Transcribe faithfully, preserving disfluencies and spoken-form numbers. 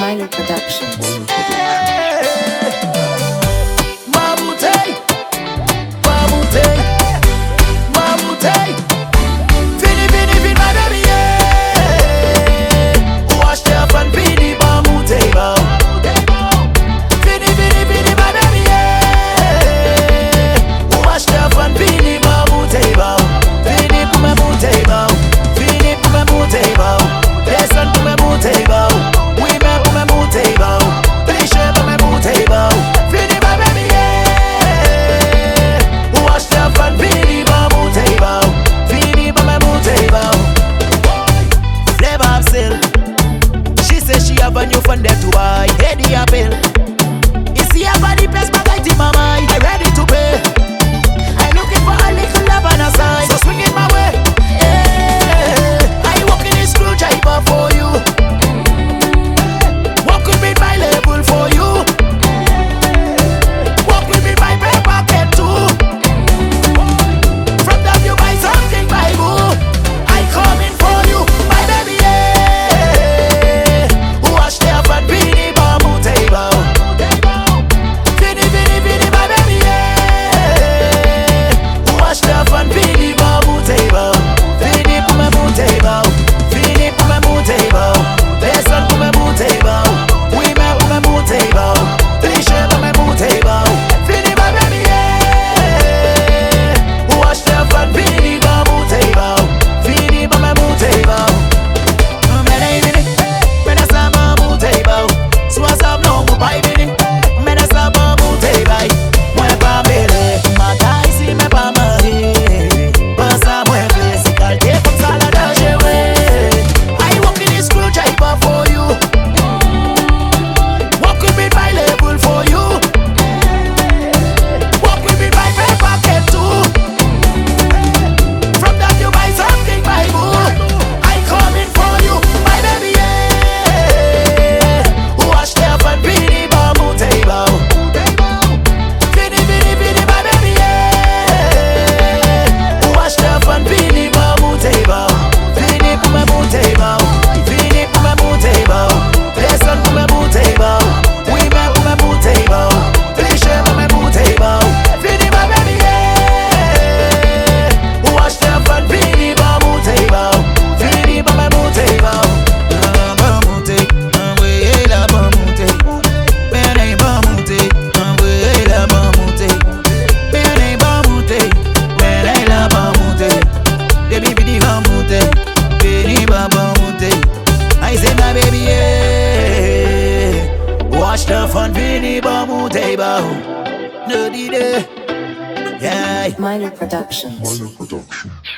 Minor Productions. Mamute, Mamute, Mamute. Fini, fini, fini, my baby, yeah. Wash the up and fini, Mamute, bow. Fini, fini, fini, my baby, yeah. Wash the up and fini, Mamute, bow. Fini, Mamute, bow. Fini, Mamute, bow. Listen to Mamute, bow. We make Mamute, bow. Please share Mamute, bow. Fini, my baby, yeah. Wash the up and fini, Mamute, bow. Fini, Mamute, bow. Flavor of silk. She says she have a new fun there to buy. Heady apple. You see her body place, my guy in my mind. I ready to pay. I'm looking for a little love on a side. So swing it my way. Yeah. I walk in this screwdriver for you. Walk with me my level for you. Walk with me my pay pocket too. From that you buy something my boo. I coming for you, my baby, yeah. Wash the up and fini, Mamute, bow. Fini, fini, fini, my baby, yeah. Wash the up and fini, Mamute, bow. Fini, Mamute, bow. Fini, Mamute, bow. Listen to Mamute, bow. We make Mamute, bow. Please share Mamute, bow. Fini, my baby, yeah. Wash the up and fini, Mamute, bow. Fini, Mamute, bow. Men ain't in it. Men a sa Mamute, bow. So I sa no mo pai bini. Men a sa Mamute, bow. Mwen pa mele, mata isi me pa mari. Pasa mwen plesi kalte kom sa la danger we. I walk in this screwdriver for you. Walk with me my level for you. Walk with me my pay pocket too. From that you buy something my boo. I coming for you, my baby, yeah. Wash the up and fini, Mamute, bow. Fini, fini, fini, my baby, yeah. Wash the up and fini, Mamute, bow. Fini, Mamute, bow. Fini, Mamute, bow. Listen to Mamute, bow. We make Mamute, bow. Please share Mamute, bow. Fini, my baby, yeah. Wash the up and fini, Mamute, bow. Fini, Mamute, bow. Mamute, we la Mamute. Bene Mamute, we la Mamute. Bene Mamute, bene la Mamute. Baby, baby, Mamute, baby, Mamute. I say my baby, yeah. Watch the fun, Vini, Mamute, bow. No, did it. Yeah. Minor Productions. Minor Productions.